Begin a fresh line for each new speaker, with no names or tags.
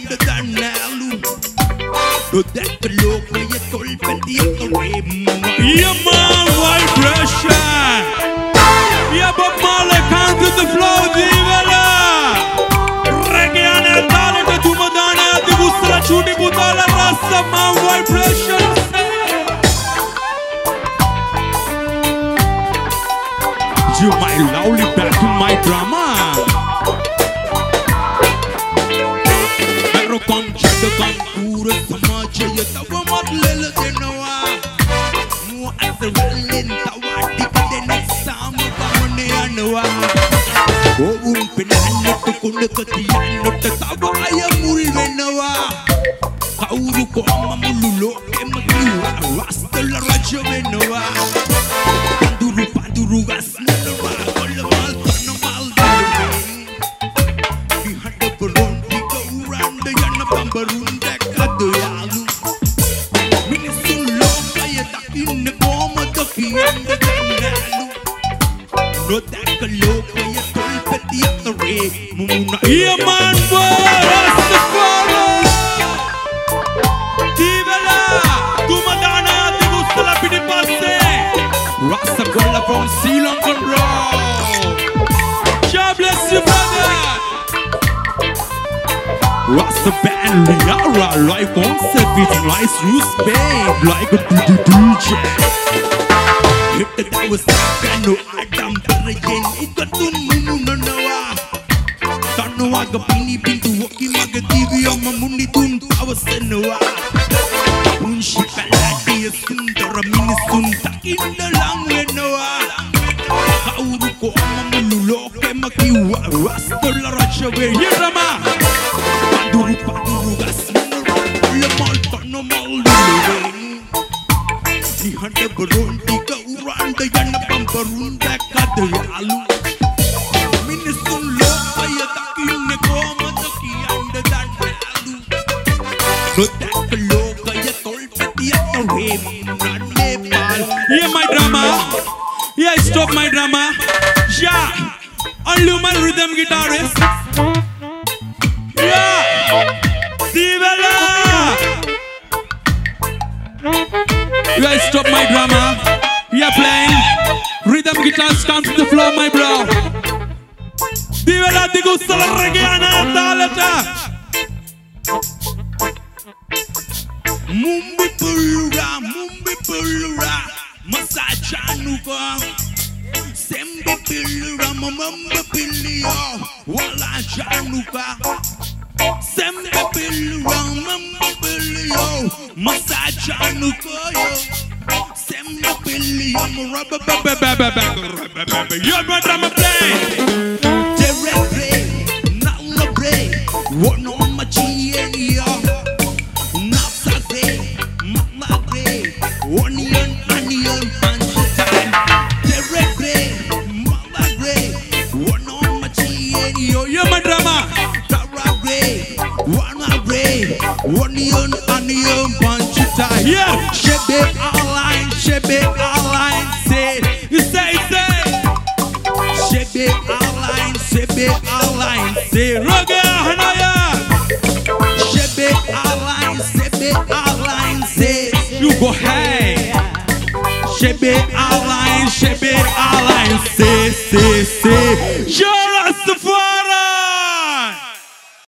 under the nalu. Do that look where you told me the way.
Yeah, man, vibration. Yeah, Bob Marley, come to the flow, divela. Reggae and talent, tu madana, ti gusta la chuti puta la rasta, man, vibration. You my lovely back to my drama.
Pero con chado con puro samaje ya tawa madlele denawa. Mu asralen tawa dikade nesama pamane anwa. O pinanno to kundakatiyanno tawa ayamul venawa. Kauru ko amamululo emakiwa rasta la raja venawa. Panduru gas nalawa kolamal tanamal dele. Behind the baron we go round the yana pambarunda kadayalu. Minisun loka ya takin na koma taki anda kanalu. No taka loka ya tolpeti at the ray. Mumuna
Yeah, man, Rastafari. Divela, tu madana, ti gusta la pidi passe. Rasta girl from Sri Lanka, bro. God bless you, brother. Rasta band, Liara, live on set with nice Bruce Babe, like a DJ.
hit the that was no Adam Tarayen ikatun munu nawa. Tanu aga pini pintu waki maga TV ama muni tun tawasenawa. Unshi kaladi sundara mini suntakin na lang wenawa. Kauru ko ama mululo ke makiwa rasta la rachawe hirama. Paduru gas munara le mal tanu mal lule. Di hande baron di kauranda yana pamparunda kadayalu. Minisun lo kaya takin ne koma taki anda danalu. No takalo kaya tolpeti at the rim na Nepal.
Yeah, my drama. Yeah, stop my drama. Yeah, only my rhythm guitarist. Yeah, Divela. Yeah, stop my drama. Yeah, playing rhythm guitars come to the floor, my bro. Divela, ti gusta la reggae talata.
Mumbi pulura, masajanuka. Sembi pulura, mamamba pilio, wala januka. Sembi pulura, mamamba pilio, masajanuka yo. Sembi pilio, maraba.
You're my drama play.
Terebre, nalabre, wono machienio. Napsagre, mamagre, onion, panchatan. Terebre, mamagre, wono machienio.
You're my drama.
Tarabre, wanagre, onion, panchatan.
Yeah.
Shebe align, say.
You say.
Shebe align,
Say, Roger Hanaya.
Shebe align, say.
You go hey.
Shebe